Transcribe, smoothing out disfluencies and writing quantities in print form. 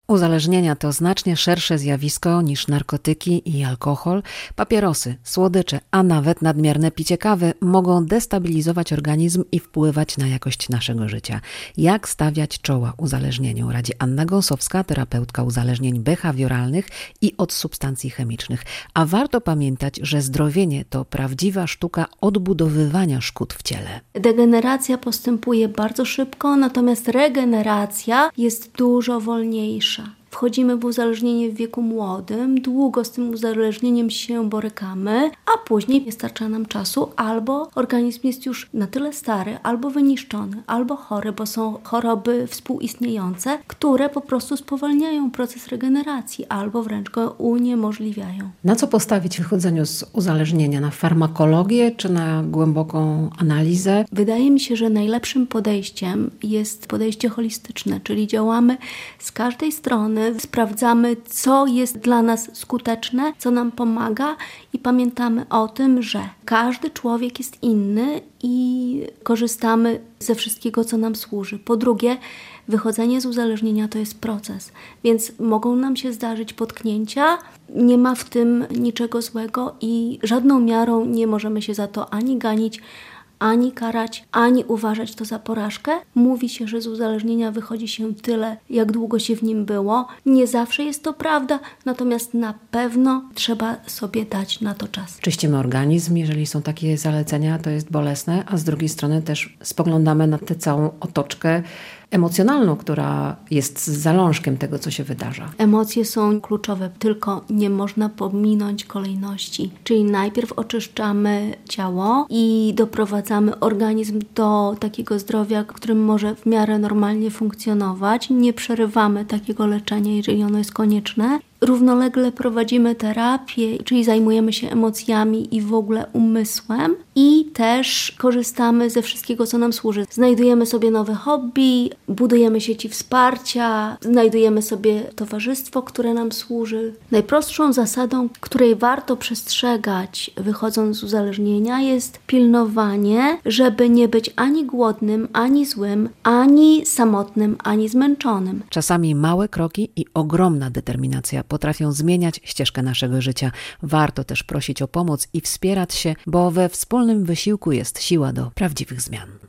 Uzależnienia to znacznie szersze zjawisko niż narkotyki i alkohol. Papierosy, słodycze, a nawet nadmierne picie kawy mogą destabilizować organizm i wpływać na jakość naszego życia. Jak stawiać czoła uzależnieniu? Radzi Anna Gąsowska, terapeutka uzależnień behawioralnych i od substancji chemicznych. A warto pamiętać, że zdrowienie to prawdziwa sztuka odbudowywania szkód w ciele. Degeneracja postępuje bardzo szybko, natomiast regeneracja jest dużo wolniejsza. Wchodzimy w uzależnienie w wieku młodym, długo z tym uzależnieniem się borykamy, a później nie starcza nam czasu, albo organizm jest już na tyle stary, albo wyniszczony, albo chory, bo są choroby współistniejące, które po prostu spowalniają proces regeneracji, albo wręcz go uniemożliwiają. Na co postawić w wychodzeniu z uzależnienia? Na farmakologię czy na głęboką analizę? Wydaje mi się, że najlepszym podejściem jest podejście holistyczne, czyli działamy z każdej strony, sprawdzamy, co jest dla nas skuteczne, co nam pomaga i pamiętamy o tym, że każdy człowiek jest inny i korzystamy ze wszystkiego, co nam służy. Po drugie, wychodzenie z uzależnienia to jest proces, więc mogą nam się zdarzyć potknięcia, nie ma w tym niczego złego i żadną miarą nie możemy się za to ani ganić, ani karać, ani uważać to za porażkę. Mówi się, że z uzależnienia wychodzi się tyle, jak długo się w nim było. Nie zawsze jest to prawda, natomiast na pewno trzeba sobie dać na to czas. Czyścimy organizm, jeżeli są takie zalecenia, to jest bolesne, a z drugiej strony też spoglądamy na tę całą otoczkę emocjonalną, która jest zalążkiem tego, co się wydarza. Emocje są kluczowe, tylko nie można pominąć kolejności. Czyli najpierw oczyszczamy ciało i doprowadzamy organizm do takiego zdrowia, którym może w miarę normalnie funkcjonować. Nie przerywamy takiego leczenia, jeżeli ono jest konieczne. Równolegle prowadzimy terapię, czyli zajmujemy się emocjami i w ogóle umysłem i też korzystamy ze wszystkiego, co nam służy. Znajdujemy sobie nowe hobby, budujemy sieci wsparcia, znajdujemy sobie towarzystwo, które nam służy. Najprostszą zasadą, której warto przestrzegać wychodząc z uzależnienia, jest pilnowanie, żeby nie być ani głodnym, ani złym, ani samotnym, ani zmęczonym. Czasami małe kroki i ogromna determinacja potrafią zmieniać ścieżkę naszego życia. Warto też prosić o pomoc i wspierać się, bo we wspólnym wysiłku jest siła do prawdziwych zmian.